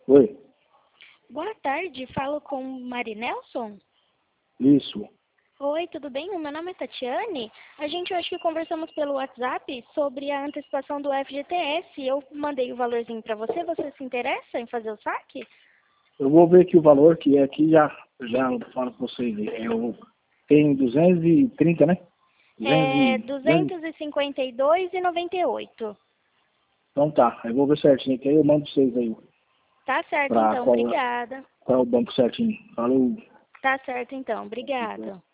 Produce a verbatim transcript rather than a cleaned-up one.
Oi, Boa tarde, falo com Marinelson? isso. Oi, tudo bem? O meu nome é Tatiane. A gente acho que conversamos pelo WhatsApp sobre a antecipação do F G T S. Eu mandei o valorzinho para você. Você se interessa em fazer o saque? Eu vou ver aqui o valor, que é aqui já, já falo com vocês. Eu tenho duzentos e trinta, né? duzentos É e, duzentos. duzentos e cinquenta e dois reais e noventa e oito centavos. Então tá, eu vou ver certinho, que aí eu mando pra vocês aí. Tá certo Pra então, qual, obrigada. qual é o banco certinho. Falou. Tá certo então, obrigada.